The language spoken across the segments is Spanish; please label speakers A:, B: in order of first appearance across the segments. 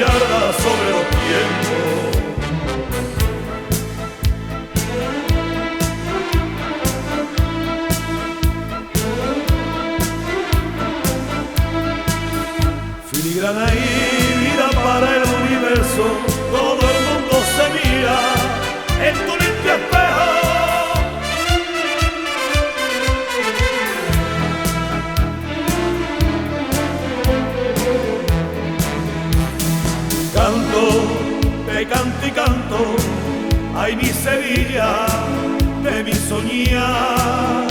A: mirada sobre los tiempos. Filigrana y vida para el universo, todo el mundo se mira en tu limpio espejo. Te canto y canto, ay mi Sevilla, de mi soñar.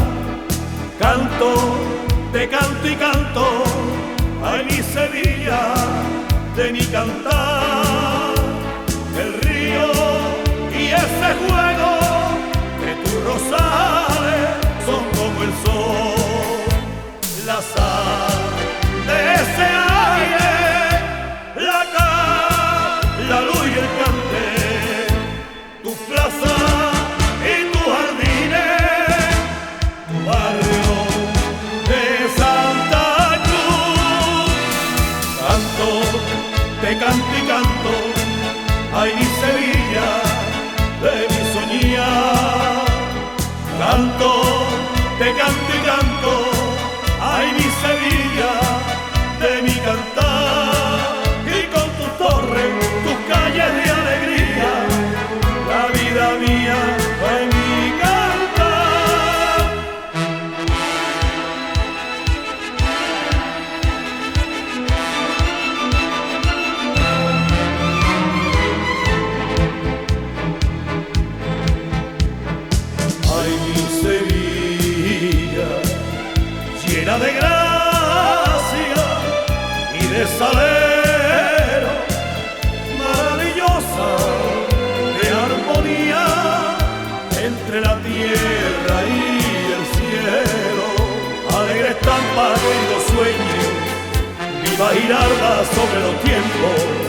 A: Te canto y canto, ay mi Sevilla, de mi cantar. El río y ese juego de tus rosales son como el sol, la sal de ese aire, la luz y el cante, tu plaza y tus jardines, tu barrio de Santa Cruz. Te canto y canto, ay mi Sevilla, de mi soñar. Te canto y canto, ay mi Sevilla, de mi cantar. Y con tus torres, tus calles de alegría, la vida mía fue mi cantar. Ay, mi Sevilla, llena de gracia y de salero, maravillosa de armonía entre la tierra y el cielo. Alegre estampa, querido sueño, viva girarda sobre los tiempos.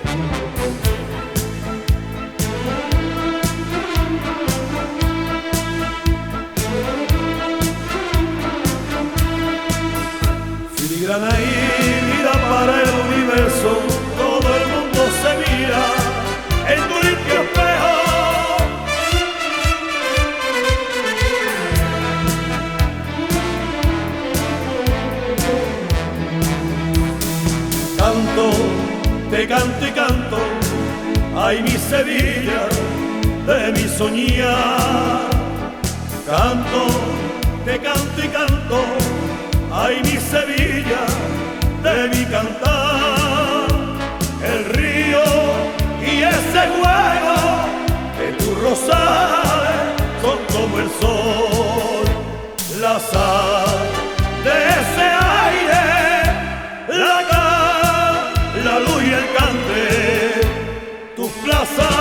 A: Filigrana y vida para el universo, todo el mundo se mira en tu limpio espejo. Te canto y canto, ay mi Sevilla, de mi soñar. Te canto y canto, ay mi Sevilla, de mi cantar. El río y ese juego de tus rosales son como el sol, la sal de ese aire, la luz y el cante, tus plazas